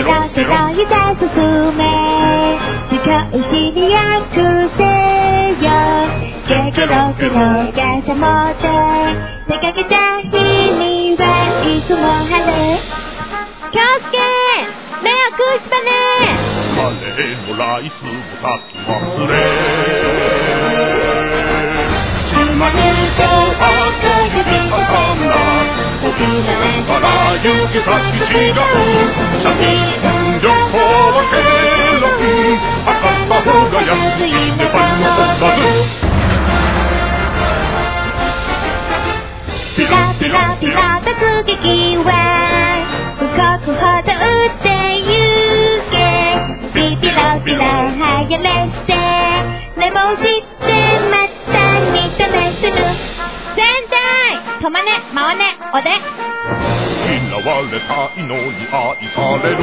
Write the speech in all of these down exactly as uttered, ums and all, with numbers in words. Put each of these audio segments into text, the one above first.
ケロケロゆたすすめ少しに約せよケケロケロ傘持って出かけた日にはいつも晴れ気をつけ迷惑したねカレーのライスも炊き忘れ島にと赤指挟んだ時のから行き先違う写真旅行はケロン赤った方が安いねパンのおかずピラピラピラ突撃は動くほど打ってゆけピピラピラはやめて寝坊してまたに試する全体止まね回ねおで嫌われたいのに愛される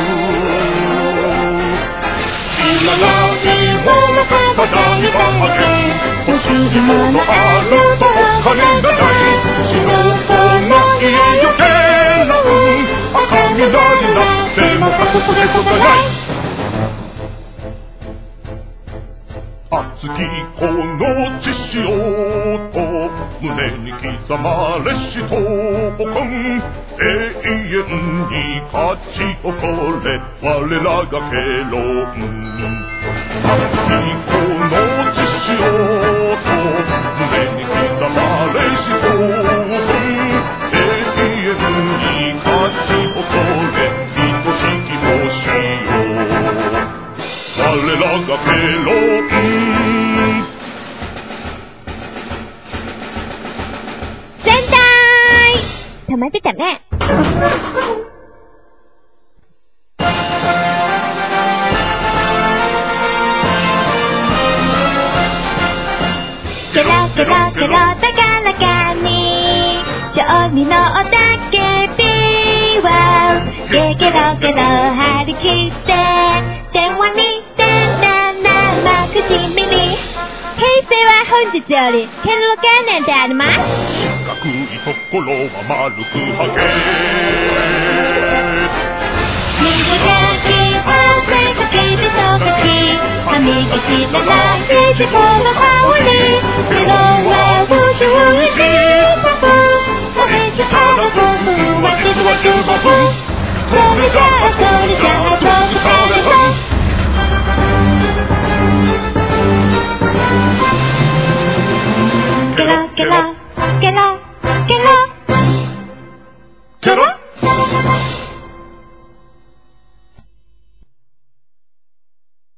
知らないものかだにばまけ欲しいものあると金がない仕事の家よけの赤みだになっても隠すことがない熱きこの血潮と胸に刻まれし闘魂永遠に勝ち誇れ我らがケロン熱きこの血潮と胸に刻まれし闘魂永遠に勝ち誇れ愛しき星よ我らがケロン全体止まってたねケロケロケロ高らかに興味のおたけびはケケロケロ張り切って電話に出た生口耳平成は本日よりケロケなんてあります四角いところは丸くはげ右手を手かきでとかき歯磨きのない自分の顔にケロは宇宙にしパパそれじゃあの僕は実は中国それじゃあそれじゃあ